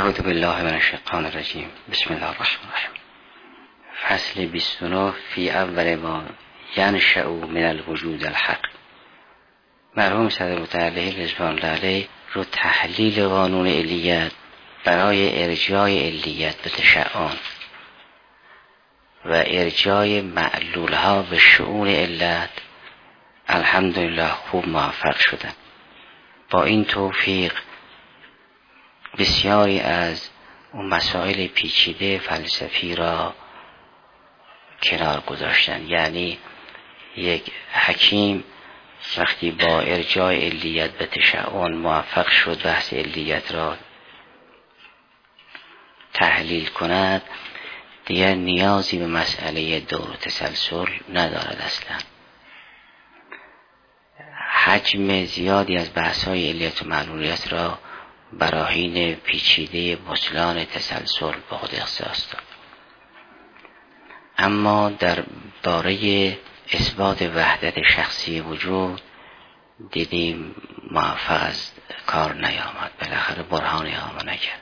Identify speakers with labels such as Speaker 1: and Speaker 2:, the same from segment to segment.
Speaker 1: اعوذ بالله من الشیطان الرجیم. بسم الله الرحمن الرحیم. فصل 29 فی اول ما ینشأ من الوجود الحق. مرحوم صدرالمتعالی رضوان الله علیه رو تحلیل قانون علیت برای ارجاع علیت به تشعان و ارجاع معلولها به شؤون علت الحمدلله خوب موفق شدن. با این توفیق بسیاری از اون مسائل پیچیده فلسفی را کنار گذاشتن. یعنی یک حکیم وقتی با ارجاع علیت به تشعان موفق شد بحث علیت را تحلیل کند، دیگر نیازی به مسئله دور و تسلسل ندارد. اصلا حجم زیادی از بحث‌های علیت و معلولیت را براهین پیچیده بطلان تسلسل به خود اختصاص داد. اما در باره اثبات وحدت شخصی وجود دیدیم موفق از کار نیامد. بالاخره برهانی آمد نکرد.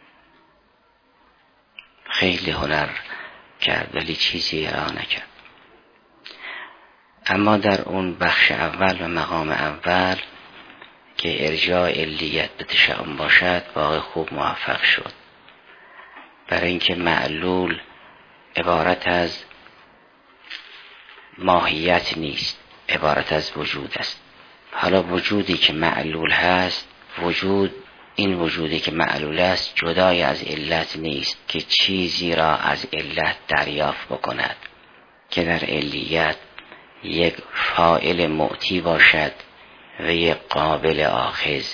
Speaker 1: خیلی هنر کرد ولی چیزی ارائه نکرد. اما در اون بخش اول و مقام اول که ارجاع علیت به تشعان باشد واقع خوب موفق شد. برای اینکه معلول عبارت از ماهیت نیست، عبارت از وجود است. حالا وجودی که معلول هست، این وجودی که معلول است جدای از علت نیست که چیزی را از علت دریافت بکند که در علیت یک فاعل معطی باشد و یک قابل آخذ،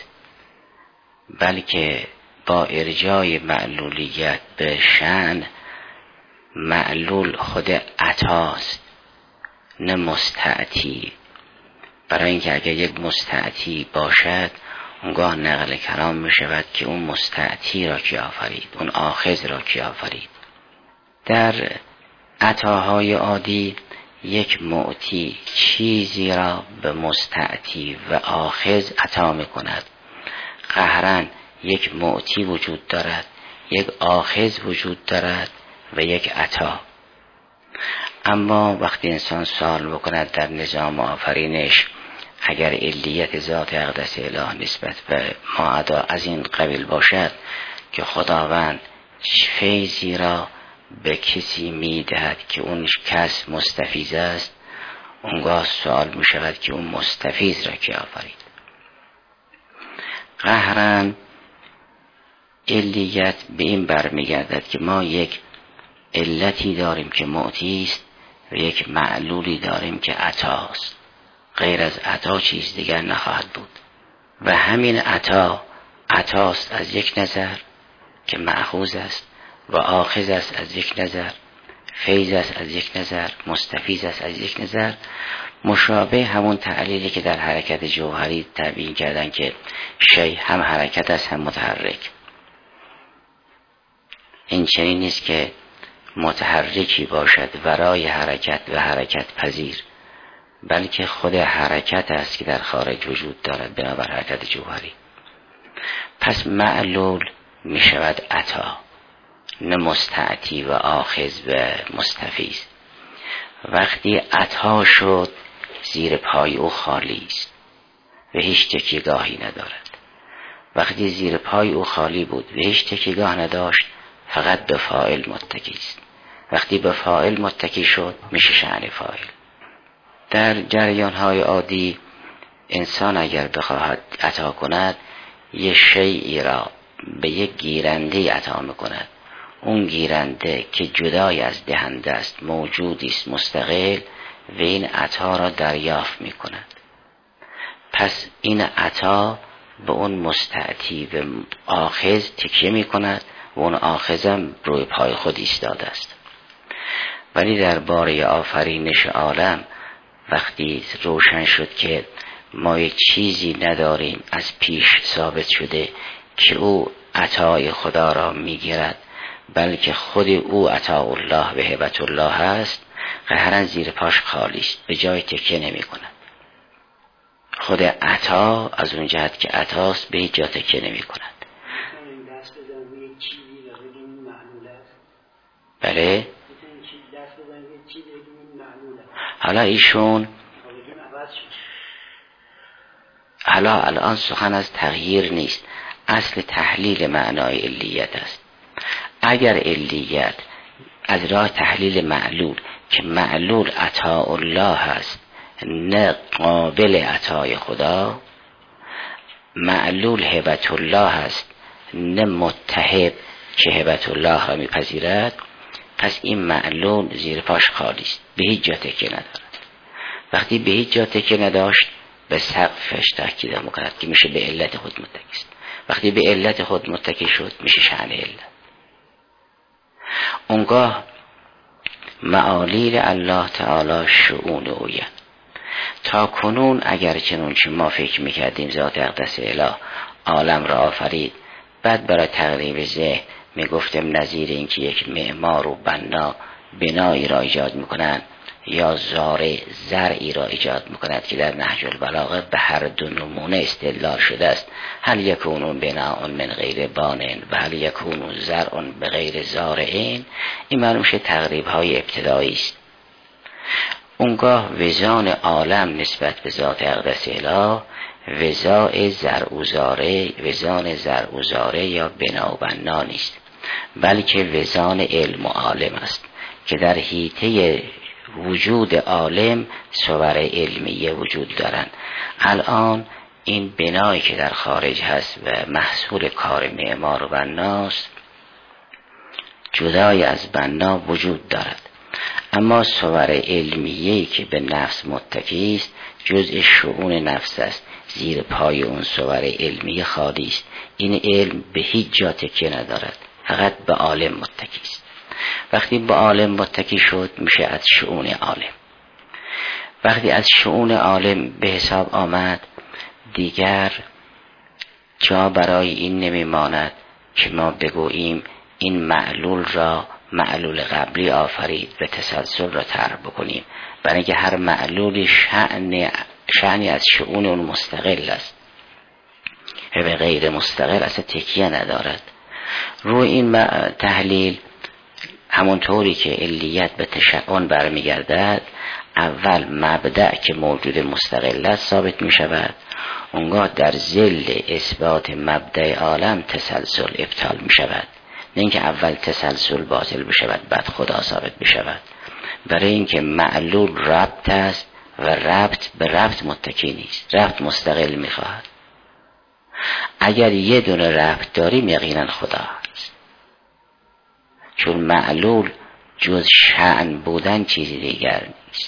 Speaker 1: بلکه با ارجاع معلولیت به شأن معلول خود عطاست نه مستعطی. برای اینکه اگر یک مستعطی باشد اونگاه نقل کلام می شود که اون مستعطی را کی آفرید، اون آخذ را کی آفرید. در عطاهای عادی یک معطی چیزی را به مستعطی و آخذ عطا می کند. قهرن یک معطی وجود دارد، یک آخذ وجود دارد و یک عطا. اما وقتی انسان سوال بکند در نظام آفرینش اگر علیت ذات اقدس اله نسبت به ماعدا از این قبیل باشد که خداوند فیضی را به کسی میدهد که اون کس مستفیض است، اونگاه سوال می شود که اون مستفیض را کی آفرید. قهرن علیت به این برمیگردد که ما یک علتی داریم که معطی است و یک معلولی داریم که عطاست. غیر از عطا چیز دیگر نخواهد بود و همین عطاست از یک نظر که مأخوذ است و آخذ است از یک نظر، فیض است از یک نظر، مستفیض است از یک نظر. مشابه همون تعلیلی که در حرکت جوهری تعبیر کردن که شیء هم حرکت است هم متحرک. این چنین نیست که متحرکی باشد ورای حرکت و حرکت پذیر، بلکه خود حرکت است که در خارج وجود دارد بنابر حرکت جوهری. پس معلول می شود عطا نه مستعطی و آخذ و مستفیض. وقتی عطا شد زیر پای او خالی است و هیچ تکیه‌گاهی ندارد. وقتی زیر پای او خالی بود و هیچ تکیه‌گاه نداشت فقط به فاعل متکی است. وقتی به فاعل متکی شد میشه شأن فاعل. در جریان‌های عادی انسان اگر بخواهد عطا کند یه شیئی را به یک گیرنده عطا میکند. اون گیرنده که جدای از دهنده است، موجودی است مستقل و این عطا را دریافت میکند. پس این عطا به اون مستعطی و آخذ تکیه میکند و اون آخذم روی پای خود ایستاده است. ولی در باره آفرینش عالم وقتی روشن شد که ما یک چیزی نداریم از پیش ثابت شده که او عطای خدا را میگیرد، بلکه خود او عطا الله و هبت الله هست، قهرن زیر پاش خالی است، به جای تکیه نمی کند. خود عطا از اون جهت که عطاست به هیچ جا تکیه نمی کند. بله. حالا ایشون الان سخن از تغییر نیست، اصل تحلیل معنای علیت است. اگر علیت از راه تحلیل معلول که معلول عطا الله است نه قابل عطای خدا، معلول هبت الله است نه متهب که هبت الله را میپذیرد، پس این معلول زیر پاش خالی است، به هیچ جا تکیه ندارد. وقتی به هیچ جا تکیه نداشت به سقفش تاکید میکند که میشه به علت خود متکی است. وقتی به علت خود متکی شد میشه شأن علت. اونگاه معالیل الله تعالی شؤون اویه. تا کنون اگر چنانچه ما فکر میکردیم ذات اقدس اله عالم را آفرید، بعد برای تقریب ذهن میگفتیم نظیر این که یک معمار و بنا بنایی را ایجاد میکنند یا زرعی را ایجاد میکند که در نهج البلاغه به هر دو نمونه استدلال شده است. هل یکون بناء من غیر بانن و هل یکون زرع بغیر زارعین. این معلوم شد تقریب های ابتدایی است. اونگاه وزان عالم نسبت به ذات اقدس اله وزان زرع و زاره یا بنا و بنا نیست، بلکه وزان علم و عالم است که در حیطه وجود عالم صور علمیه وجود دارند. الان این بنایی که در خارج هست و محصول کار معمار و بناست جدای از بنا وجود دارد، اما صور علمیه‌ای که به نفس متکی است جزء شؤون نفس است، زیر پای اون صور علمی خالی است. این علم به هیچ جا تکیه ندارد، فقط به عالم متکی است. وقتی به عالم متکی شد میشه از شؤون عالم. وقتی از شؤون عالم به حساب آمد دیگر جا برای این نمیماند که ما بگوییم این معلول را معلول قبلی آفرید و تسلسل را طرح بکنیم، برای اینکه هر معلولی شأنی از شؤون اون مستقل است و به غیر مستقل اصلا تکیه ندارد. روی این تحلیل همونطوری که علیت به تشعن برمیگردد، اول مبدأ که موجود مستقل است ثابت می شود، اونگاه در ظل اثبات مبدأ عالم تسلسل ابطال می شود. نه اینکه اول تسلسل باطل بشود بعد خدا ثابت بشود، برای اینکه معلول ربط است و ربط به ربط متکی نیست، ربط مستقل می خواهد. اگر یه دونه ربط داریم یقینا خدا است، چون معلول جز شأن بودن چیزی دیگر نیست.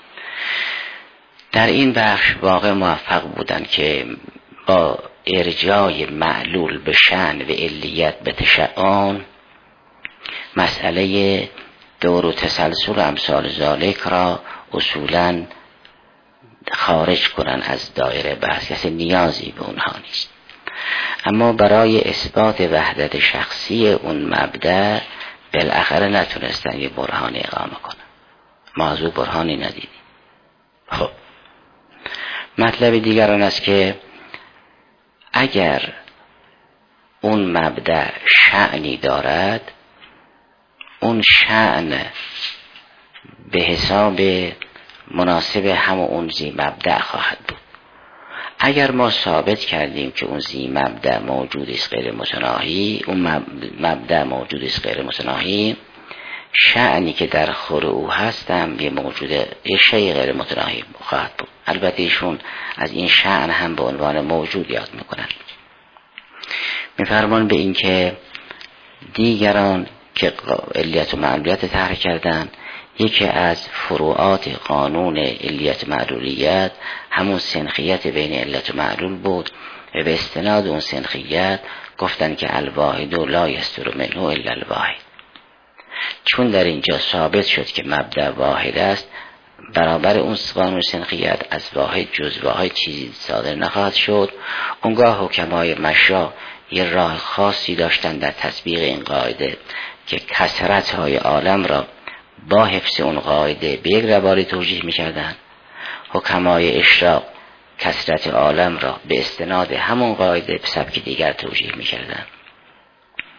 Speaker 1: در این بخش واقع موفق بودن که با ارجاع معلول به شأن و علیت به تشعن مسئله دور و تسلسل امثال ذالک را اصولا خارج کنن از دایره بحث، کسی نیازی به اونها نیست. اما برای اثبات وحدت شخصی اون مبدأ بالاخره نتونستن یه برهانی اقامه کنن. ما از او برهانی ندیدیم. خب مطلب دیگر آن است که اگر اون مبدأ شأنی دارد، اون شأن به حساب مناسب همون اون زی مبدأ خواهد بود. اگر ما ثابت کردیم که اون زی مبدأ موجود است غیر متناهی، اون مبدأ موجود است غیر متناهی، شأنی که در خور او هستم یه موجوده، یه شیء غیر متناهی خواهد بود. البته ایشون از این شأن هم به عنوان موجود یاد میکنن. میفرمان به این که دیگران که علیت و معلولیت طرح کردن، یکی از فروعات قانون علیت معلولیت همون سنخیت بین علت و معلول بود و به استناد اون سنخیت گفتن که الواحد لا یستر منه الا الواحد. چون در اینجا ثابت شد که مبدأ واحد است، برابر اون قانون سنخیت از واحد جز واحد چیزی صادر نخواهد شد. اونگاه حکمای مشا یه راه خاصی داشتن در تطبیق این قاعده که کثرت های عالم را با حفظ اون قاعده به یک رواری توجیه می‌کردند. حکمای اشراق کثرت عالم را به استناد همون قاعده به سبک دیگر توجیه می‌کردند.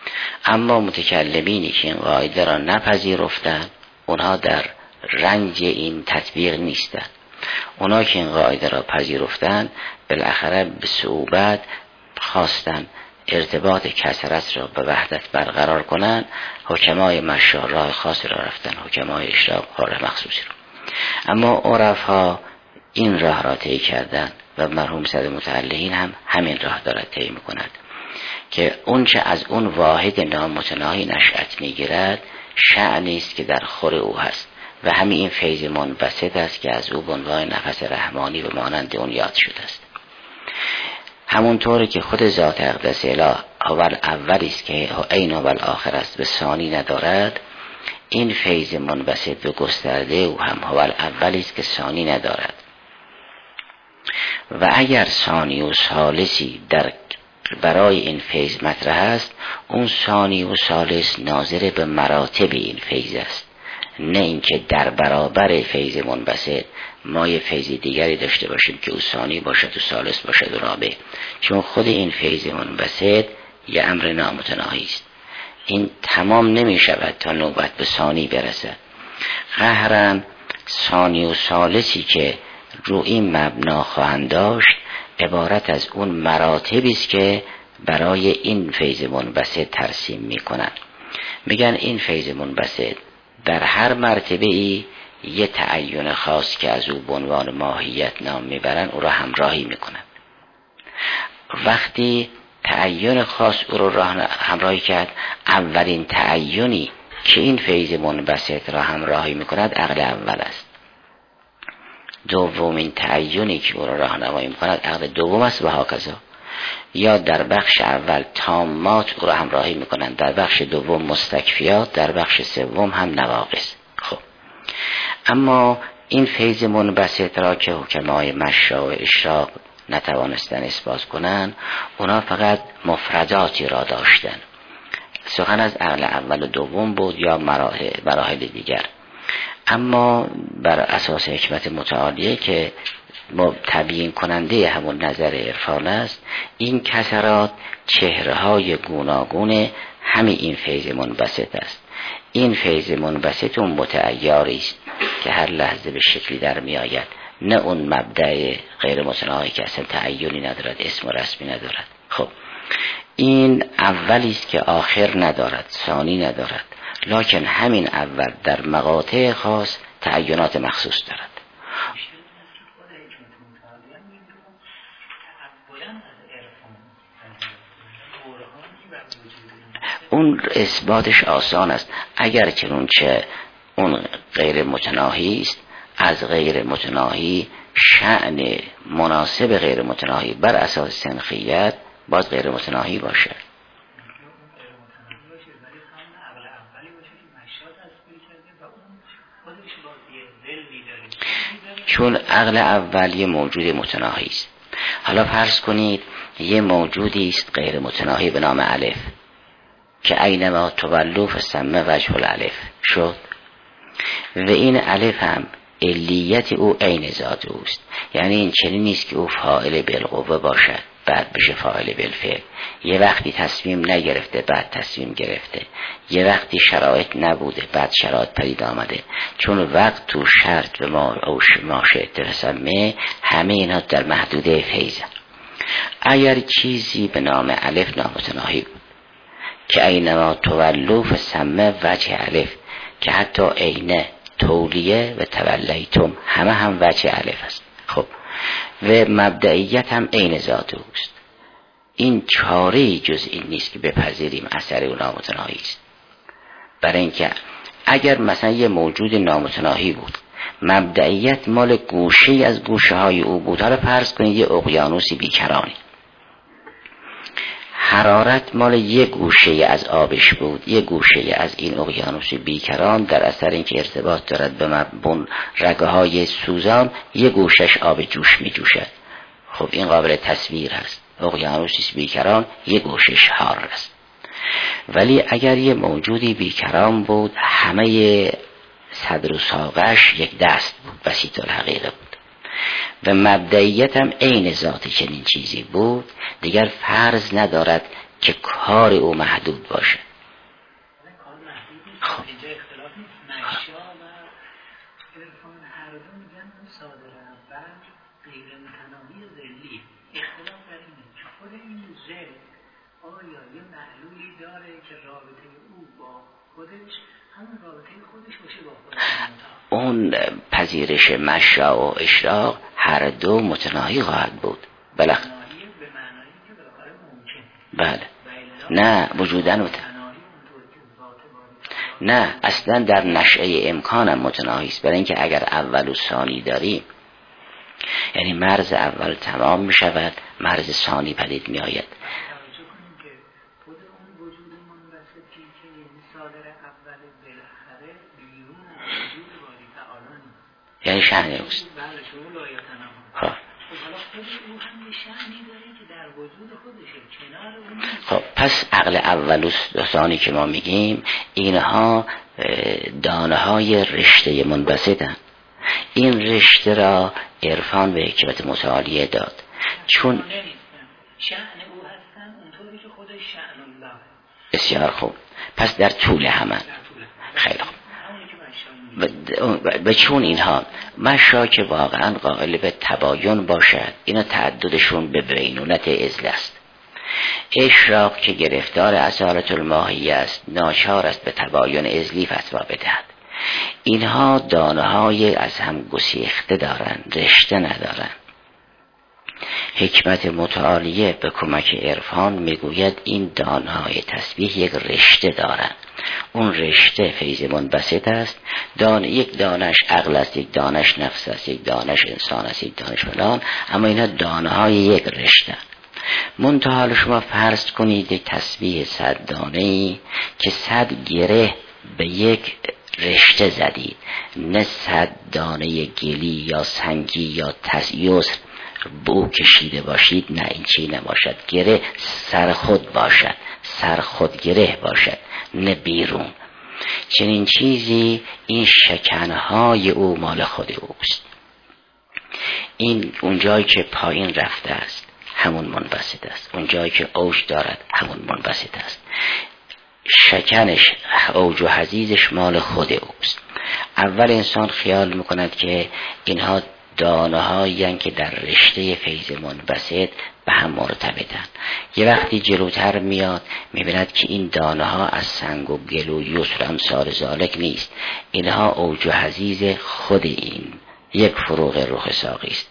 Speaker 1: اما متکلمینی که این قاعده را نپذیرفتند اونها در رنج این تطبیق نیستند. اونا که این قاعده را پذیرفتند بالاخره به صعوبت خواستند ارتباط کثرت را به وحدت برقرار کنند. حکمای مشاء راه خاصی را رفتن، حکمای اشراق راه مخصوصی را. اما عرفا این راه را طی کردند و مرحوم سید متعلقین هم همین راه دارد طی میکند که اون چه از اون واحد نامتناهی نشأت میگیرد شأنی است که در خور او هست و همین این فیض منبسط است که از او به عنوان نفس رحمانی و مانند اون یاد شده است. همونطوری که خود ذات اقدس اله اول اولی است که عین و آخر است و ثانی ندارد، این فیض منبسط و گسترده او هم اول اولی است که ثانی ندارد. و اگر ثانی و ثالثی در برای این فیض مطرح است، اون ثانی و ثالث ناظر به مراتب این فیض است، نه اینکه در برابر فیض منبسط ما یه فیض دیگری داشته باشیم که او ثانی باشد و ثالث باشد و رابع. چون خود این فیض منبسط یه امر نامتناهی است، این تمام نمی شود تا نوبت به ثانی برسد. قهراً ثانی و ثالثی که رو این مبنا خواهند داشت عبارت از اون مراتبی است که برای این فیض منبسط ترسیم میکنن. میگن این فیض منبسط در هر مرتبه ای یه تعین خاص که از او به عنوان ماهیت نام میبرن او را همراهی میکنن. وقتی تعین خاص او را همراهی کرد، اولین تعینی که این فیض منبسط را همراهی میکند عقل اول است. دومین تعینی که او را راهنمایی میکند عقل دوم است و هاکذا. یا در بخش اول تامات او را همراهی میکنند، در بخش دوم مستکفیات، در بخش سوم هم نواقص. خب اما این فیض منبسط را که حکمای مشاء و اشراق نتوانستن اثبات کنند، اونا فقط مفرداتی را داشتن. سخن از عقل اول و دوم بود یا مراحل دیگر. اما بر اساس حکمت متعالیه که تبیین کننده همون نظر عرفان است، این کسرات چهره‌های گوناگون همین این فیض منبسط است. این فیض منبسط اون متعیاری است که هر لحظه به شکلی در می آید، نه اون مبدأ غیر متناهی که اصلا تعیینی ندارد، اسم و رسمی ندارد. خب این اولی است که آخر ندارد، ثانی ندارد، لکن همین اول در مقاطع خاص تعینات مخصوص دارد. اون اثباتش آسان است، اگر چنانچه اون غیر متناهی است، از غیر متناهی شأن مناسب غیر متناهی بر اساس سنخیت باز غیر متناهی باشه. چون عقل اول یه موجود متناهی است. حالا فرض کنید یه موجودی است غیر متناهی به نام الف که اینما تولوا فثم وجه الالف شد، و این الف هم علیت او عین ذات اوست. یعنی این چنین نیست که او فاعل بالقوه باشد بعد بشه فاعل بالفعل. یه وقتی تصمیم نگرفته بعد تصمیم گرفته، یه وقتی شرایط نبوده بعد شرایط پدید آمده. چون وقت تو شرط و ما شئت فسمه، همه اینا در محدوده فیضن. اگر چیزی به نام الف نامتناهی بود که اینما تولوا فثم وجه الف، که حتی عین تولیه و تولیتم همه هم وجه الف است. خب و مبدئیت هم عین ذات اوست. این چاره جز این نیست که بپذیریم اثر او نامتناهی است. برای اینکه اگر مثلا یه موجود نامتناهی بود، مبدئیت مال گوشه از گوشه های او بود، حالا فرض کنید یه اقیانوسی بیکرانی، حرارت مال یه گوشه از آبش بود، یه گوشه از این اقیانوس بیکران در اثر اینکه ارتباط دارد به مبون رگه های سوزان، یه گوشش آب جوش می جوشد. خب این قابل تصویر هست، اقیانوس بیکران یه گوشش حار است. ولی اگر یه موجودی بیکران بود، همه صدر و ساقش یک دست بود، بسیط الحقیقه بود و مبدئیت هم عین ذات چنین چیزی بود، دیگر فرض ندارد که کار او محدود باشه. خب
Speaker 2: اینجا اختلاف نیست. مشا و عرفان هر دو میگن اون صادر اول غیر متناهی ذلی. اختلاف در اینه که خود این ذل آیا یه معلولی داره که رابطه او با خودش همون رابطه خودش باشه با خودش؟
Speaker 1: اون پذیرش مشا و اشراق هر دو متناهی خواهد بود. بله. بله. نه وجودن نه اصلا در نشأه امکانم متناهی است. برای اینکه اگر اول و ثانی داریم یعنی مرز اول تمام می شود، مرز ثانی پدید می آید. یعنی شأن اوست. خب پس عقل اول و ثانی که ما میگیم اینها دانه های رشته منبسطن. این رشته را عرفان به حکمت متعالیه داد. چون
Speaker 2: شأن او هستن اونطوری که خودش شأن الله.
Speaker 1: بسیار خوب. پس در طول همان. خیلی خوب. و چون اینها مشا که واقعا قائل به تباین باشد، اینا تعددشون به بینونت ازل است. اشراق که گرفتار اسارت الماهیه است، ناچار است به تباین ازلی فتوا بدهد. اینها دانه های از هم گسیخته دارند، رشته ندارند. حکمت متعالیه به کمک عرفان میگوید این دانه های تسبیح یک رشته دارند. اون رشته فیض منبسط است. یک دانش عقل است، یک دانش نفس است، یک دانش انسان است، یک دانش فلان، اما اینا دانه های یک رشته. منتها شما فرض کنید یک تسبیح 100 دانه‌ای که 100 گره به یک رشته زدید، نه 100 دانه گلی یا سنگی یا یسر بو کشیده باشید. نه این چی نباشد. گره سر خود باشد، سر خود گره باشد، نه بیرون. چنین چیزی این شکنهای او مال خود اوست. این اونجایی که پایین رفته است همون منبسط است، اونجایی که اوج دارد همون منبسط است. شکنش اوج و حضیضش مال خود اوست. اول انسان خیال میکند که اینها دانه هایی که در رشته فیض منبسط به هم مرتبطن. یه وقتی جلوتر میاد میبیند که این دانه ها از سنگ و گل و یسر امثال ذالک نیست. اینها اوج و حضیض خود این یک فروغ رخ ساقی است.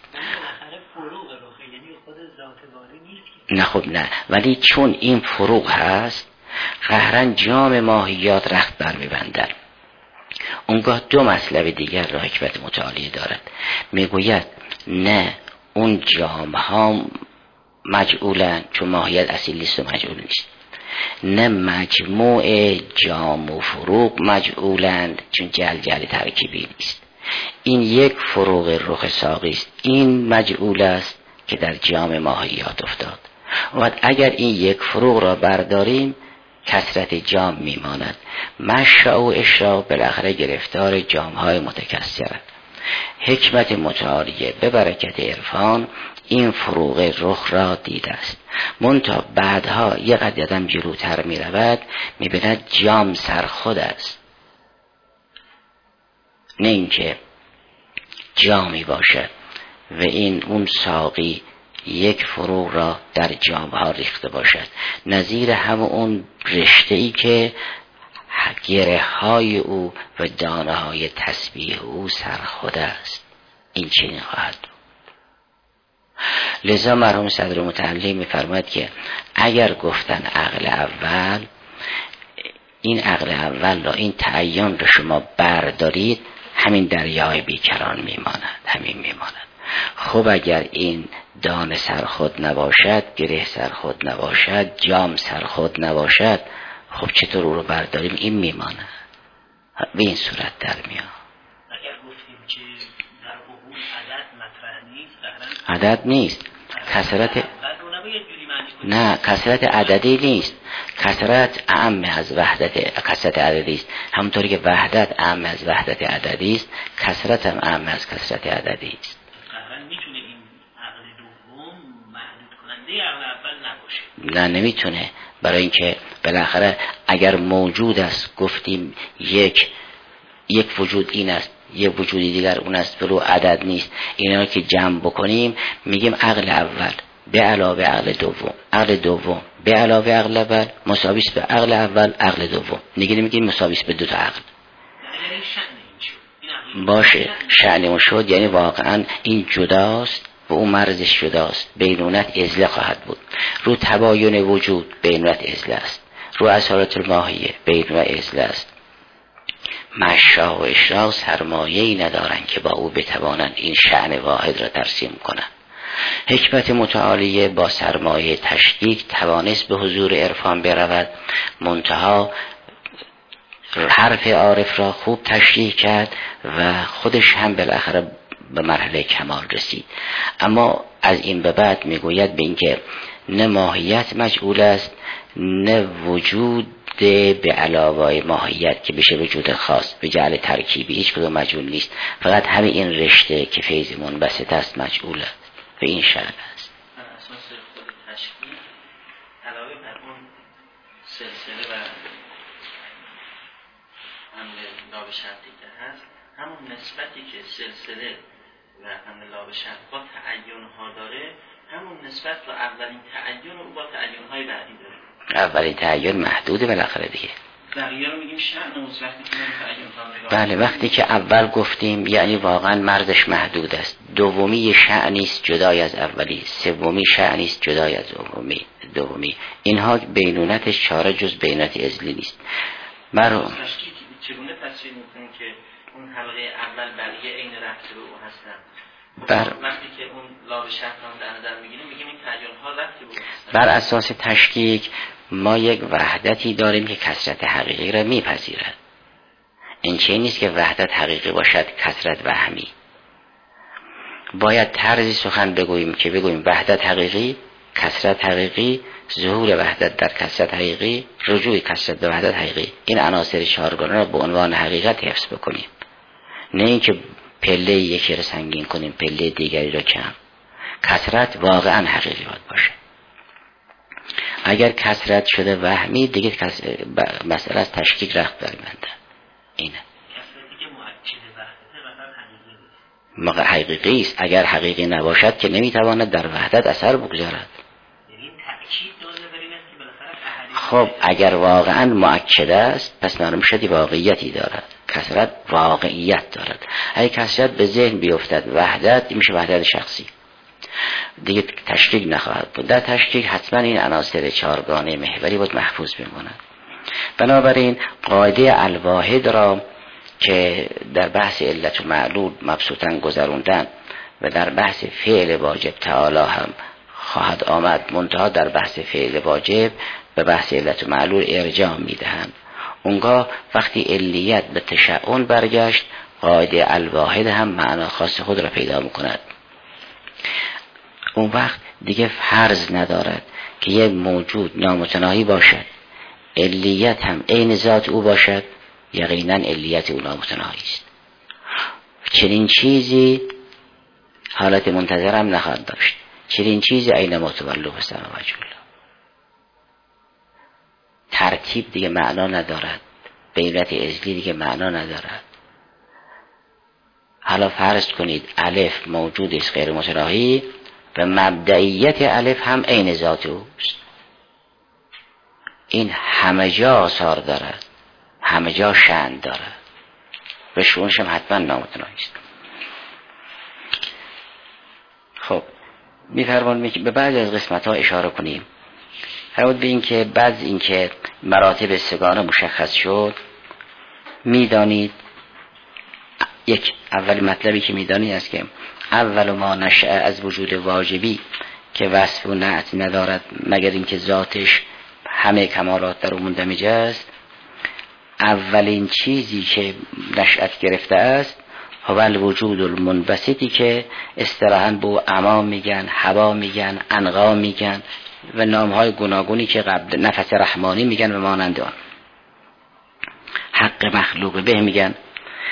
Speaker 1: نه خب نه، ولی چون این فروغ هست قهرن جام ماهیات رخت بر میبندن. اونگاه دو مطلب دیگر را حکمت متعالیه دارد. میگوید نه اون جام ها مجعولن، چون ماهیت اصیل نیست و مجعول نیست. نه مجموع جام و فروغ مجعولند، چون جل ترکیبی نیست. این یک فروغ رخ ساقی است. این مجعول است که در جام ماهیات افتاد. و اگر این یک فروغ را برداریم کثرت جام میماند. مشا و اشراق بالاخره گرفتار جامهای متکثرند. حکمت متعالیه به برکت عرفان این فروغ رخ را دیده است. منتها بعدها یک قدم جلوتر می رود می بیند جام سرخود است، نه اینکه جامی باشد و این اون ساقی یک فروغ را در جامها ریخته باشد، نظیر همون اون رشته‌ای که گره های او و دانه های تسبیح او سرخود است. این چنین خواهد بود. لذا مرحوم صدر متعلی می‌فرماید که اگر گفتن عقل اول، این عقل اول را، این تعین را شما بردارید، همین دریای بیکران میماند، همین میماند. خب اگر این دانه سرخود نباشد، گره سرخود نباشد، جام سرخود نباشد، خب چطور او رو برداریم؟ این میماند. به این صورت در میاد.
Speaker 2: اگر گفتیم که در عقول عدد مطرح نیست،
Speaker 1: عدد نیست، کثرت نه، کثرت عددی نیست، کثرت اعم از وحدت، کثرت عددی است. همونطوری که وحدت اعم از وحدت عددی است، کثرت هم اعم از کثرت عددی است.
Speaker 2: میتونه این عقل دوم محدود کننده عقل اول نباشه؟
Speaker 1: نه نمیتونه، برای اینکه بالاخره اگر موجود است گفتیم یک وجود این است، یک وجودی دیگر اون است، ولو عدد نیست. اینا که جمع بکنیم میگیم عقل اول به علاوه عقل دوم، عقل دوم به علاوه عقل اول مساوی است به عقل اول عقل دوم. میگیم مساوی است به دو تا عقل. باشه شأن شد، یعنی واقعا این جداست و اون مرزش جداست. بینونت ازله خواهد بود. رو تباین وجود بینونت ازله است، رو اصالت الماهیه بینونت ازله است. مشا و اشراق سرمایه‌ای ندارن که با او بتوانند این شأن واحد را ترسیم کنند. حکمت متعالیه با سرمایه تشکیک توانست به حضور عرفان برود، منتها حرف عارف را خوب تشریح کرد و خودش هم بالاخره به مرحله کمال رسید. اما از این به بعد میگوید به اینکه نه ماهیت مجعول است، نه وجود به علاوه ماهیت که بشه وجود خاص به جعل ترکیبی، هیچ کدوم مجعول نیست. فقط همین این رشته که فیض منبسط است مجعول است به این شأن است.
Speaker 3: اساس خود تشکیل علاوه بر اون سلسله و حمل لاب شرطی که هست، همون نسبتی که سلسله و حمل لاب شرط با تعین ها داره، همون نسبت با اولین تعین او با تعین های بعدی داره.
Speaker 1: اولین تعین محدوده بالاخره دیگه.
Speaker 3: بقیه رو میگیم شأن اوست وقتی که تعین ها.
Speaker 1: بله وقتی که اول گفتیم یعنی واقعا مرزش محدود است. دومی شأنی است جدای از اولی، سومی شأنی است جدای از دومی. اینها بینونتش چاره جز بینونت ازلی نیست.
Speaker 3: چگونه تصویر میکنیم که اون حلقه اول بقیه عین رفت به او هستن؟ وقتی که اون لاب شرط هم در نظر میگیریم میگیم این تعین ها رفتی به او هستن.
Speaker 1: بر اساس تشکیک ما یک وحدتی داریم که کثرت حقیقی را میپذیرد. این چه نیست که وحدت حقیقی باشد کثرت وهمی. باید طرزی سخن بگوییم که بگوییم وحدت حقیقی، کثرت حقیقی، ظهور وحدت در کثرت حقیقی، رجوع کثرت به وحدت حقیقی. این عناصر چهارگانه را به عنوان حقیقت حفظ بکنیم، نه اینکه پله یکی را سنگین کنیم پله دیگری را کم. کثرت واقعا حقیقی باید باشه. اگر کثرت شده وهمی دیگه مسئله از تشکیک رخت برمی‌بنده. اینه مگر حقیقی است. اگر حقیقی نباشد که نمیتواند در وحدت اثر بگذارد. خب اگر واقعا مؤکد است پس معلوم شد واقعیتی دارد. کثرت واقعیت دارد. اگه کثرت به ذهن بیفتد وحدت میشه وحدت شخصی، دیگه تشکیک نخواهد بود. در تشکیک حتما این عناصر چهارگانه محوری باید محفوظ بماند. بنابراین قاعده الواحد را که در بحث علت و معلول مبسوطاً گذروندن و در بحث فعل واجب تعالی هم خواهد آمد، منتها در بحث فعل واجب به بحث علت و معلول ارجاع میدهند. اونگاه وقتی علیت به تشعن برگشت قاعده الواحد هم معنا خاص خود را پیدا میکند. اون وقت دیگه فرض ندارد که یک موجود نامتناهی باشد علیت هم عین ذات او باشد، یقینا علیت او نامتناهی است. چنین چیزی حالت منتظر هم نخواهد داشت. چنین چیزی اینما تولوا فثم وجه الله. ترتیب دیگه معنا ندارد، بینونت ازلی دیگه معنا ندارد. حالا فرض کنید الف موجود است غیر متناهی و مبدئیت الف هم عین ذات اوست. این همه جا آثار دارد، همه جا شأن دارد و شؤونش هم حتما نامتناهی است. خب می‌فرمایند به بعضی از قسمت‌ها اشاره کنیم. حالا به اینکه بعد اینکه مراتب سگانه مشخص شد، میدانید یک اول مطلبی که میدانید است که اول ما نشأ از وجود واجبی که وصف و نعت ندارد مگر اینکه ذاتش همه کمالات در اون مندمج است. اولین چیزی که نشأت گرفته است هو الوجود المنبسطی که اصطلاحاً به اما میگن، هوا میگن، انقا میگن و نامهای گوناگونی که قبل نفس رحمانی میگن و مانند آن. حق مخلوق به میگن،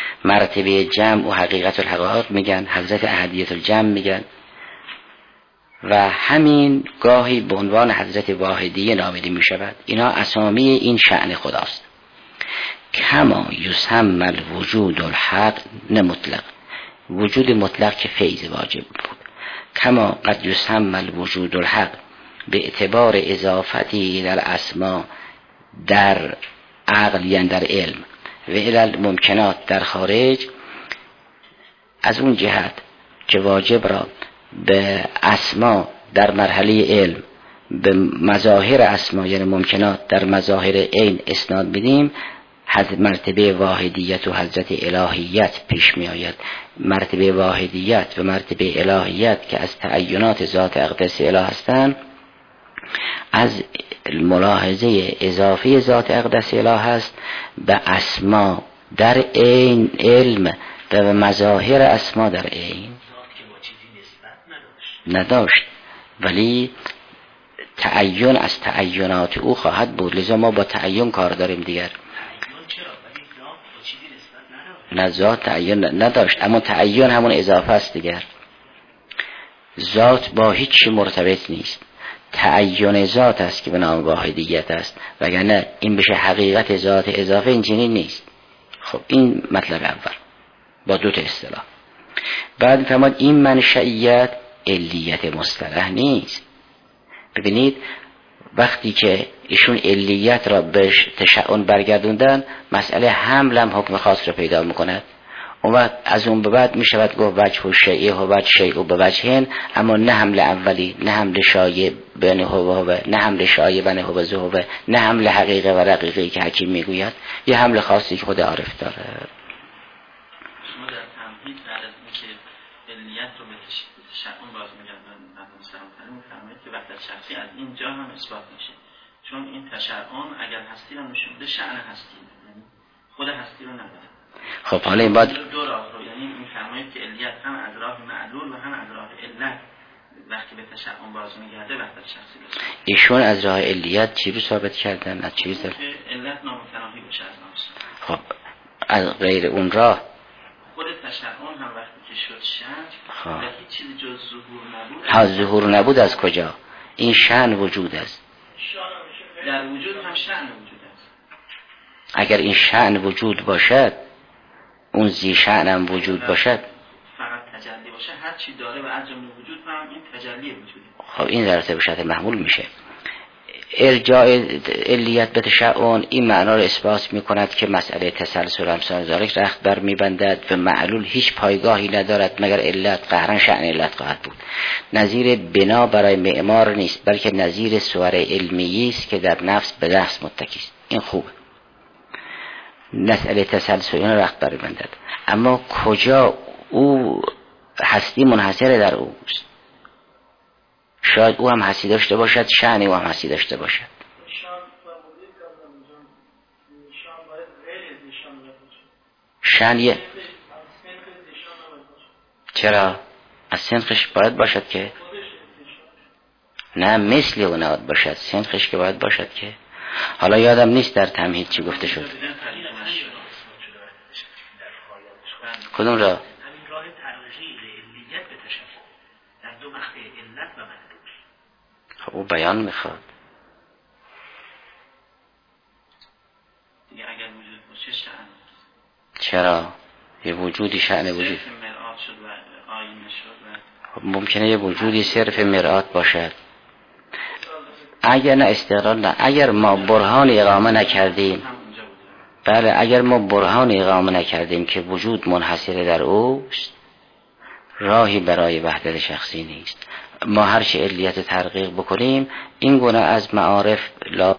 Speaker 1: مرتبه جمع و حقیقت الحقائق میگن، حضرت احدیت الجمع میگن. و همین گاهی به عنوان حضرت واحدیه نامیده می شود. اینا اسامی این شأن خداست. کما یسمى الوجود الحق نه مطلق، وجود مطلق که فیض واجب بود. کما قد یسمى الوجود الحق به اعتبار اضافتی در اسما در عقل یعنی در علم و الی ممکنات در خارج، از اون جهت که واجب را به اسما در مرحله علم به مظاهر اسما یعنی ممکنات در مظاهر عین اسناد بدیم، مرتبه واحدیت و حضرت الهیت پیش می آید. مرتبه واحدیت و مرتبه الهیت که از تعینات ذات اقدس اله هستند، از ملاحظه اضافی ذات اقدس اله هست به اسما در عین علم و به مظاهر اسما در عین نداشت، ولی تعین از تعینات او خواهد بود. لذا ما با تعین کار داریم دیگر. نه ذات تعین نداشت، اما تعین همون اضافه است دیگر. ذات با هیچی مرتبط نیست، تعین ذات است که به نام واحدیت است، وگرنه این بشه حقیقت ذات اضافه، این چنین نیست. خب این مطلب اول با دو تا اصطلاح. بعد فرمود این منشئیت علیت مصطلح نیست. ببینید وقتی که ایشون علیت را به تشعن برگردوندن، مسئله حمل هم حکم خاص را پیدا میکند. اون وقت از اون به بعد میشود گفت وجه و شیعه و وجه شیعه و به وجهین، اما نه حمل اولی، نه حمل شایع بین هو، نه حمل شایع بین هو زهو، نه حمل حقیقه و رقیقی که حکیم میگوید، یه حمل خاصی که خود عارف داره.
Speaker 3: شما در تمهید بعد از اینکه علیت رو به تشعن باز میگردن بعد سلام میفرمایید که وحدت شخصی از اینجا هم اثبات میشه، چون این تشعن اگر هستی رو نشون بده شأن هستی، یعنی خود هستی رو نداره.
Speaker 1: خب حالا این بعد
Speaker 3: دو راه رو، یعنی میفرمایید که علیت هم از راه معلول و هم از راه علت وقتی به تشعن باز میگرده وحدت شخصی بشه.
Speaker 1: ایشون از راه علیت چی رو ثابت کردن؟ از چی ثابت؟
Speaker 3: علت نامتناهی بشه از نامش.
Speaker 1: خب از غیر اون راه
Speaker 3: خود تشعن هم وقتی که شد شأن و هیچ چیزی جز ظهور نبود.
Speaker 1: ها ظهور نبود از کجا؟ این شأن وجود است.
Speaker 3: در وجود هم شأن وجود است.
Speaker 1: اگر این شأن وجود باشد، اون زی شأن هم وجود باشد،
Speaker 3: فقط تجلی باشه، هر چی داره و از جمله وجود هم این تجلی وجوده.
Speaker 1: خب این در به شرط محمول میشه. ارجاع علیت به تشعن این معنا را اثبات میکند که مسئله تسلسل امثال ذالک رخت بر میبندد و معلول هیچ پایگاهی ندارد مگر علت، قهرن شأن علت خواهد بود. نظیر بنا برای معمار نیست، بلکه نظیر صور علمی است که در نفس به نفس متکی است. این خوبه. مسئله تسلسل رخت بر میبندد، اما کجا او هستی منحصر در اوست؟ شاید او هم هستی داشته باشد، شأن او هم هستی داشته باشد. شأن چرا؟ از سنخش باید باشد که نه مثل او نباید باشد، سنخش که باید باشد که. حالا یادم نیست در تمهید چی گفته شد. کدوم را؟
Speaker 2: همین راه ترجیح علیت به تشفع در دو مقطع علت و معلول.
Speaker 1: خب او بیان میخواد
Speaker 3: دیگه اگر وجود باشه شأن.
Speaker 1: چرا؟ یه وجودی شأن وجود
Speaker 3: صرف مرآت شد و آینه شد و
Speaker 1: خب ممکنه یه وجودی صرف مرآت باشد. اگر نه استقرار نه، اگر ما برهان اقامه نکردیم، بله اگر ما برهان اقامه نکردیم که وجود منحصر در اوست، راهی برای وحدت شخصی نیست. ما هر چه علیت تحقیق بکنیم این گونه از معارف لا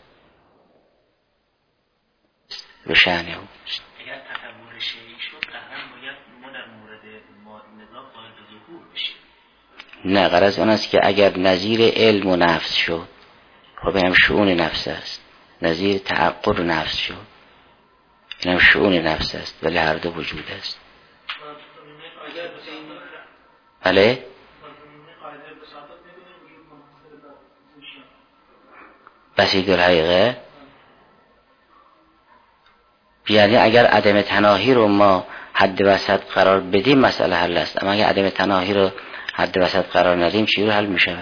Speaker 1: به شأن اوست.
Speaker 2: اگر تصور شیعی شد قهرن باید ما در مورد نظام قائل به ظهور بشیم.
Speaker 1: نه، غرض اون است که اگر نظیر علم و نفس شد، خب هم شؤون نفس است، نظیر تعقل و نفس شد، این هم شؤون نفس است، ولی هر دو وجود است. بله بسیط الحقیقه، یعنی اگر عدم تناهی رو ما حد وسط قرار بدیم مسئله حل است، اما اگر عدم تناهی رو حد وسط قرار ندیم چی رو حل میشه؟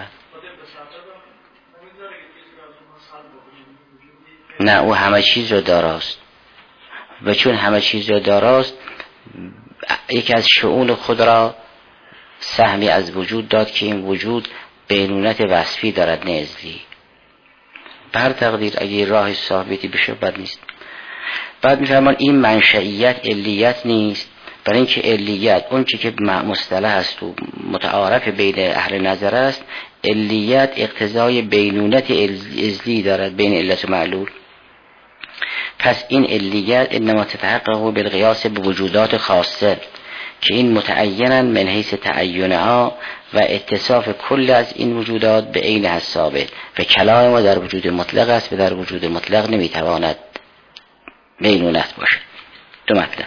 Speaker 1: نه، او همه چیز رو داراست و چون همه چیز رو داراست یکی از شؤون خود را سهمی از وجود داد که این وجود بینونت وصفی دارد نه ازلی. بر تقدیر اگه راه ثابتی بشه بد نیست. بعد میفرمان این منشئیت علیت نیست، برای اینکه علیت اون چی که مصطلح است و متعارف بین اهل نظر است، علیت اقتضای بینونت ازلی دارد بین علت و معلول. پس این علیت انما تتحقق بالقیاس به وجودات خاصه که این متعینن من حیث تعینها و اتصاف کل از این وجودات به عین ثابت. و کلام ما در وجود مطلق است و در وجود مطلق نمیتواند بینونت باشه. دو مطلب.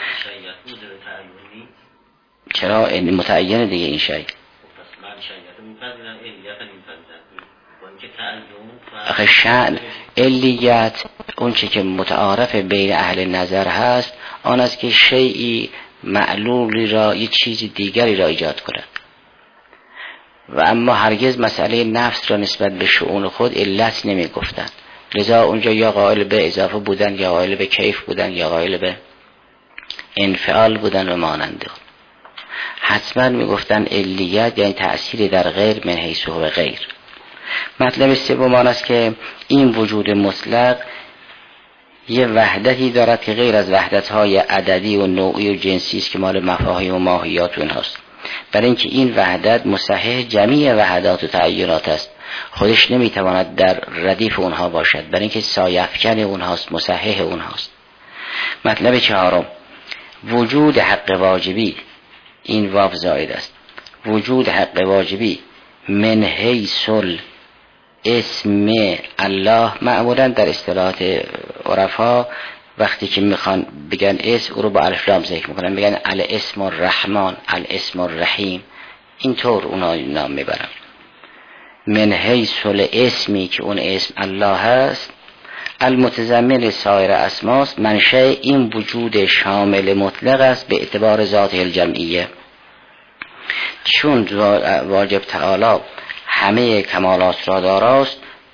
Speaker 1: چرا این متعینه دیگه این شیء؟ آخه شأن علیت اون چه که متعارف بین اهل نظر هست آن است که شیئی معلولی را یک چیز دیگری را ایجاد کند و اما هرگز مسئله نفس را نسبت به شؤون خود علت نمی گفتند. لذا اونجا یا قائل به اضافه بودن یا قائل به کیف بودن یا قائل به انفعال بودن و ماننده. حتما می گفتن علیت یعنی تأثیری در غیر من حیث و غیر. مطلب سوم آن است که این وجود مطلق یه وحدتی دارد که غیر از وحدت‌های عددی و نوعی و جنسی است که مال مفاهیم و ماهیات و اینهاست. برای اینکه این وحدت مصحح جمیع وحدات و تعینات است، خودش نمیتواند در ردیف اونها باشد، برای اینکه سایه افکن اونهاست، مصحح اونهاست. مطلب چهارم وجود حق واجبی، این واو زائد است، وجود حق واجبی من حیث اسم الله. معمولا در اصطلاحات عرفا وقتی که میخوان بگن اسم او رو با الف لام ذکر میکنن، میگن الاسم الرحمن، الاسم الرحیم، اینطور اونا نام میبرن. من حیث اسمی که اون اسم الله هست المتضمن سایر اسماست، منشأ این وجود شامل مطلق است به اعتبار ذات الجمعیه. چون واجب تعالی همه کمالات را داراست،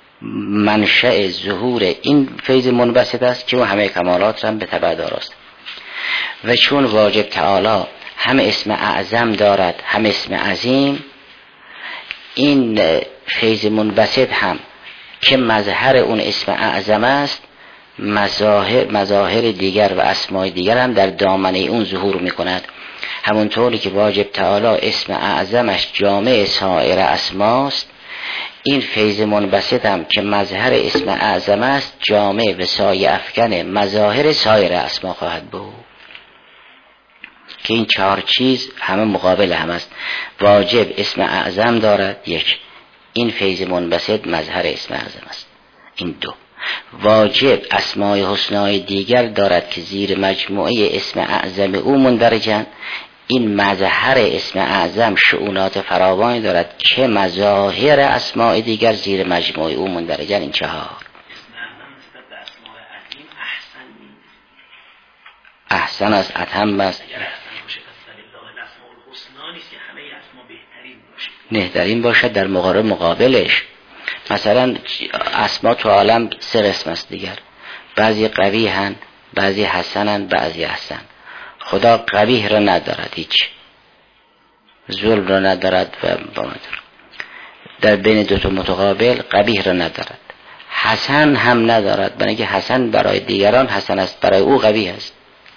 Speaker 1: منشأ ظهور این فیض منبسط است که همه کمالات را به تبع داراست. و چون واجب تعالی هم اسم اعظم دارد هم اسم عظیم، این فیض منبسط هم که مظهر اون اسم اعظم است، مظاهر دیگر و اسمای دیگر هم در دامنه اون ظهور میکند. همونطوری که واجب تعالی اسم اعظمش جامع سایر اسماست، این فیض منبسط هم که مظهر اسم اعظم است جامع و سایه افکن مظاهر سایر اسما خواهد بود. که این چهار چیز همه مقابل هم است. واجب اسم اعظم دارد، یک، این فیض منبسط مظهر اسم اعظم است. این دو. واجب اسمای حسنای دیگر دارد که زیر مجموعه اسم اعظم او مندرجند، این مظهر اسم اعظم شؤونات فراوانی دارد که مظاهر اسماء دیگر زیر مجموعه او مندرجند. این چهار. احسن است، اتم است، بهترین باشد در مقابلش. مثلا اسما تو عالم سه قسم است دیگر، بعضی قوی هن، بعضی حسنن، بعضی حسن. خدا قبیح را ندارد، هیچ ظلم را ندارد و در بین دو تا متقابل قبیح را ندارد. حسن هم ندارد، برای اینکه حسن برای دیگران حسن است، برای او قبیح است.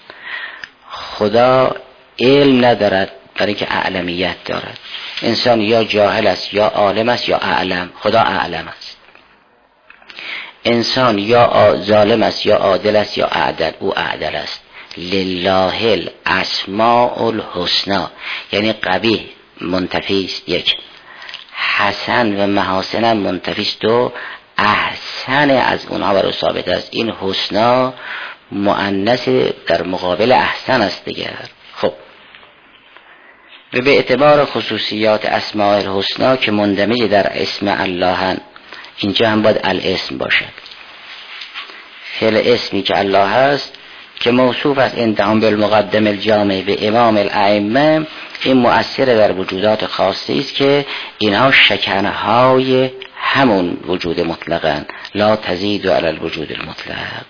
Speaker 1: خدا علم ندارد، برای اینکه اعلمیت دارد. انسان یا جاهل است یا عالم است یا اعلم، خدا اعلم است. انسان یا ظالم است یا عادل است یا اعدل، او اعدل است. لله الاسماء الحسنى، یعنی قبیح منتفی است یک، حسن و محاسن منتفی است دو، احسن از اونها برای ثابت است. این حسنا مؤنث در مقابل احسن است دیگر. خب و به اعتبار خصوصیات اسماء الحسنى که مندمج در اسم الله، اینجا هم باید الاسم باشد. فعل اسمی که الله هست که موصوف است انتهام بالمقدم الجامع به امام الائمه، این مؤثر در وجودات خاصی است که اینها شکنهای همون وجود مطلقن، لا تزید علی الوجود المطلق.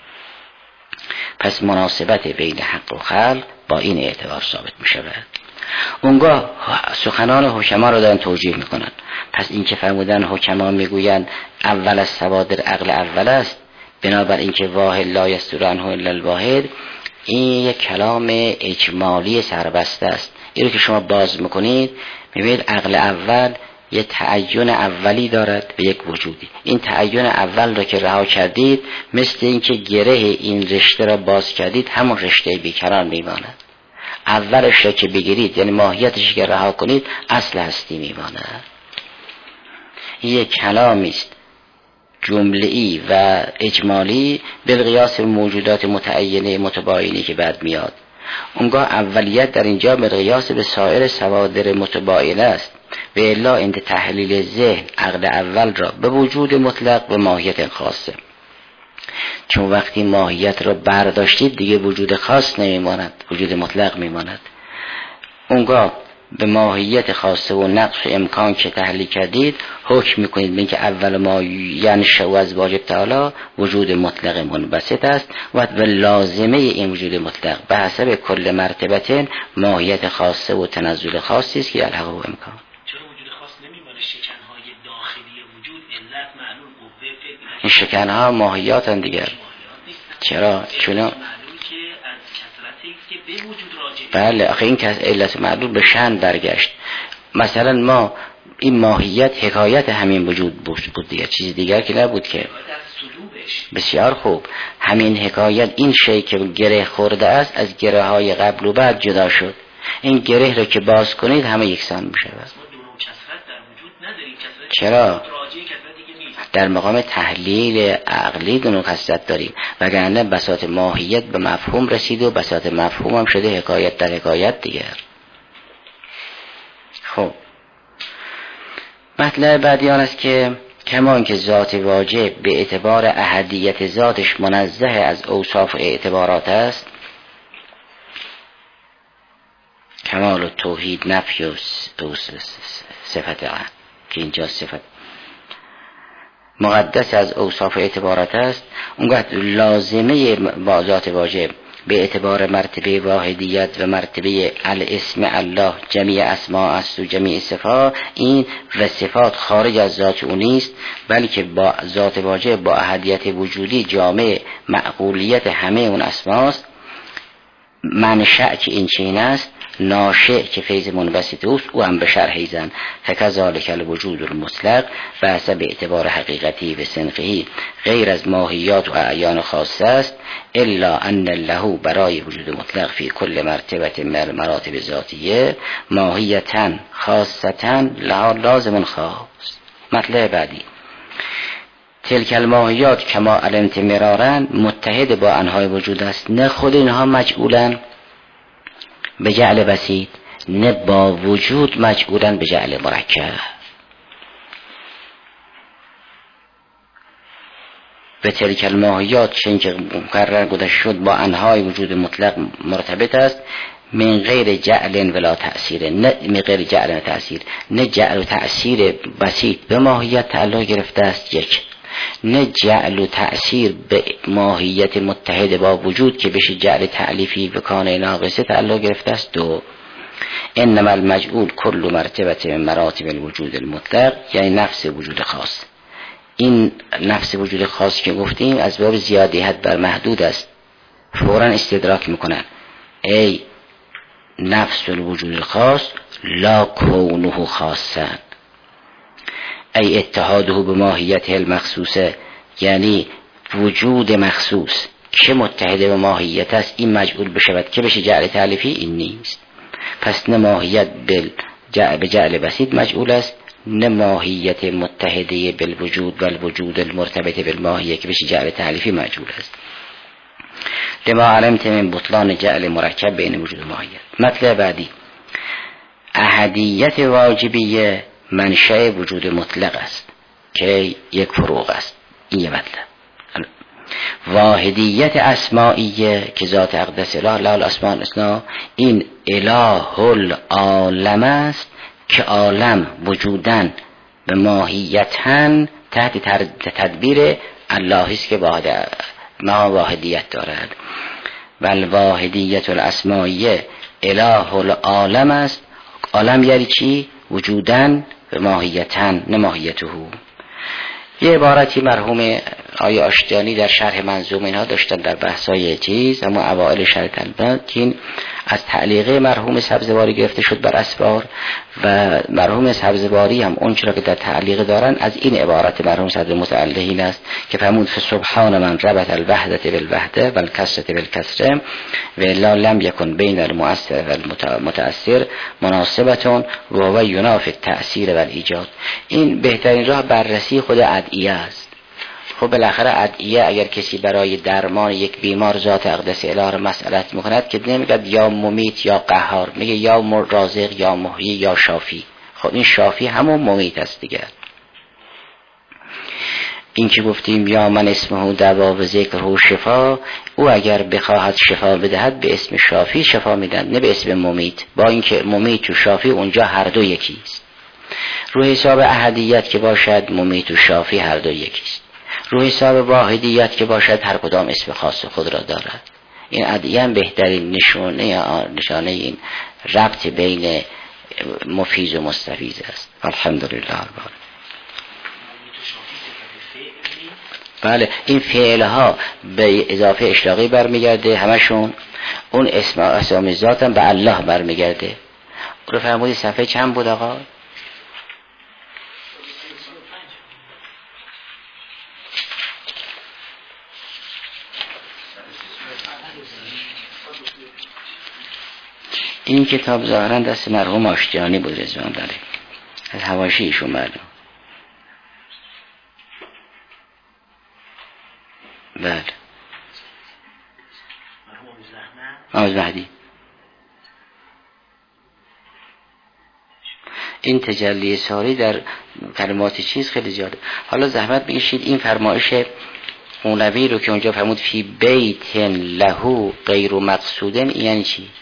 Speaker 1: پس مناسبت بین حق و خلق با این اعتبار ثابت می شود. اونگاه سخنان حکما رو دارن توجیه میکنن. پس این که فرمودن حکما میگویند اول از صوادر عقل اول است، بنابر اینکه واحد لا یصدر عنه الا الواحد، این یک کلام اجمالی سربسته است. این رو که شما باز میکنید میبینید عقل اول یه تعین اولی دارد به یک وجودی. این تعین اول را که رها کردید مثل اینکه گره این رشته را باز کردید، همون رشته بیکران میماند. اولش را که بگیرید یعنی ماهیتش که رها کنید اصل هستی میماند. این یک کلامی است جمله‌ای و اجمالی بالقیاس موجودات متعینه متباینی که بعد میاد. اونگاه اولیت در اینجا بالقیاس به سایر صوادر متباینه است و الا عند تحلیل ذهن عقل اول را به وجود مطلق و ماهیت خاصه. چون وقتی ماهیت را برداشتید دیگه وجود خاص نمیماند، وجود مطلق میماند. اونگاه به ماهیت خاصه و نقص و امکان که تحلیل کردید حکم میکنید بین که اول ما ینشأ از واجب تعالی وجود مطلق منبسط است و به لازمه این وجود مطلق به حسب کل مرتبه ماهیت خاصه و تنزل خاصی است که الحق و امکان.
Speaker 2: چرا وجود خاص نمیمونه؟ شکنهای داخلی وجود علت معلول قوه فکر
Speaker 1: این شکنها ماهیات هم دیگر. چرا؟ چون بله آخه این که از علت معلول به شأن برگشت. مثلا ما این ماهیت حکایت همین وجود بود دیگر، چیز دیگر که نبود که. بسیار خوب، همین حکایت این شی که گره خورده است از گره های قبل و بعد جدا شد. این گره رو که باز کنید همه یکسان میشه. چرا؟ در مقام تحلیل عقلی دونو کسرت داریم، وگرنه بساط ماهیت به مفهوم رسید و بساط مفهوم هم شده حکایت در حکایت دیگر. خب مطلب بعدی آن است که کما اینکه ذات واجب به اعتبار احدیت ذاتش منزه از اوصاف و اعتبارات است، کمال و توحید نفی و صفت آن که اینجا صفت مقدس از اوصاف اعتبارات است، اونگاه لازمه با ذات واجب به اعتبار مرتبه واحدیت و مرتبه الاسم الله جمیع اسماء است و جمیع صفات، این و صفات خارج از ذات او نیست، بلکه با ذات واجب با احدیت وجودی جامع معقولیت همه اون اسماست. منشأ که این چین است، ناشئ که فیض منبسط اوست، او هم به شرح ایزن فکذالک الوجود المطلق و حسب اعتبار حقیقتی و صنفهی غیر از ماهیات و اعیان خاصه است، الا ان له برای وجود مطلق فی کل مرتبه من مراتب ذاتیه ماهیتا خاصتا لازم خاص. مطلب بعدی تلک الماهیات کما علمت مرارن متحد با انهای وجود است، نه خود اینها مجعولن به جعل بسیط، نه با وجود مجعولن به جعل مرکب. به تلک الماهیات چون که مقرر گذشته شد با انهای وجود مطلق مرتبط است، من غیر جعل ولا تأثیر، نه من غیر جعل و تأثیر، نه جعل و تأثیر بسیط به ماهیت تعلق گرفته است یک، نه جعل و تأثیر به ماهیت متحد با وجود که بشه جعل تعلیفی و کانه ناقصه تعلق گرفته است دو. انما المجعول کل مرتبه من مراتب الوجود المطلق، یعنی نفس وجود خاص. این نفس وجود خاص که گفتیم از باب زیادیت بر محدود است، فوراً استدراک میکنن ای نفس الوجود الخاص لا کونه خاصا ای اتحاده به ماهیت المخصوصه، یعنی وجود مخصوص که متحد به ماهیت است این مجعول بشود که بشه جعل تعلیفی، این نیست. پس نه ماهیت به جعل بسیط مجعول است، نه ماهیت متحده بالوجود و الوجود المرتبط بالماهیه که بشه جعل تعلیفی مجعول است. لما علمت من بطلان جعل مرکب بین وجود و ماهیت. مطلب بعدی احدیت واجبیه منشأ وجود مطلق است که یک فروغ است. این یه مطلب. واحدیت اسمائیه که ذات اقدس اله له الاسماء الحسنا، این اله العالم است که عالم وجودن به ماهیتن تحت تدبیر الله است که ما واحدیت دارد. و الواحدیت الاسمائیه اله العالم است. عالم یعنی چی؟ وجودن به ماهیتن نه ماهیته. یه عبارتی مرحوم آیه آشتیانی در شرح منظومه اینها داشتن در بحثای چیز، اما اوائل شرح طلبات که این از تعلیقه مرحوم سبزواری گرفته شد بر اسرار، و مرحوم سبزواری هم اون چرا که در تعلیق دارن از این عبارت مرحوم صدر متعلقین است که فرمود فسبحان من ربط الوحدت بالوحده و الکسرت بالکسره و الا لم یکن بین المؤثر و المتأثر مناسبتون و هو ینافی التأثیر و الایجاد. این بهترین راه بررسی خود ادعیه است. خب بالاخره ادعیه اگر کسی برای درمان یک بیمار ذات اقدس اله را مسئلت میکند که نمیگه یا ممیت یا قهار، میگه یا رازق یا محیی یا شافی. خب این شافی همون ممیت است دیگه. این که گفتیم یا من اسمه دوا و ذکره شفا، او اگر بخواهد شفا بدهد به اسم شافی شفا میدن نه به اسم ممیت، با اینکه ممیت و شافی اونجا هر دو یکی است. رو حساب احدیت که باشد ممیت و شافی هر دو یکی است. رو حساب واحدیت که باشد هر کدام اسم خاص خود را دارد. این ادعیه بهترین نشانه این ربط بین مفیز و مستفیض است. الحمدلله. بله این فعلها به اضافه اشراقی برمیگرده همشون، اون اسم ذات هم به الله برمیگرده. رو فرمودی صفحه چند بود آقا؟ این کتاب ظاهرا دست مرحوم آشتیانی بود رضوان داره، از حواشی ایشون معلوم. بله مرحوم زهدی. این تجلی ساری در کلمات چیز خیلی زیاده. حالا زحمت بکشید این فرمایش مولوی رو که اونجا فرمود فی بیت له غیر مقصودن یعنی چی؟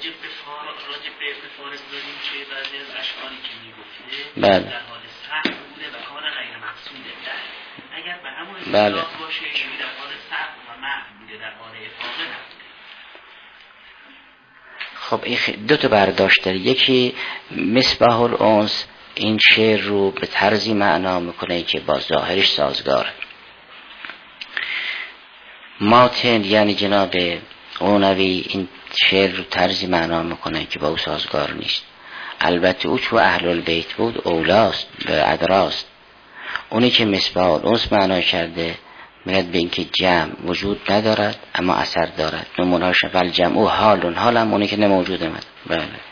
Speaker 1: بله. در حال صحب بوده و کار غیر مقصوده. اگر به همون اصطلاح باشه یعنی در حال صحب و محو بوده، در حال افاقه نبوده. خب این دو تا برداشت داره. یکی مصباح الانس این شعر رو به طرزی معنا میکنه که با ظاهرش سازگاره. ماتن یعنی جناب اونوی این شعر رو طرزی معنا میکنه که با او سازگار نیست. البته او چون اهل البیت بود اولاست به ادراست. اونی که مصباح الانس معنا کرده میاد به اینکه جمع وجود ندارد اما اثر دارد. نمونهاش اول جمع او حال هم اونی که نموجوده. بله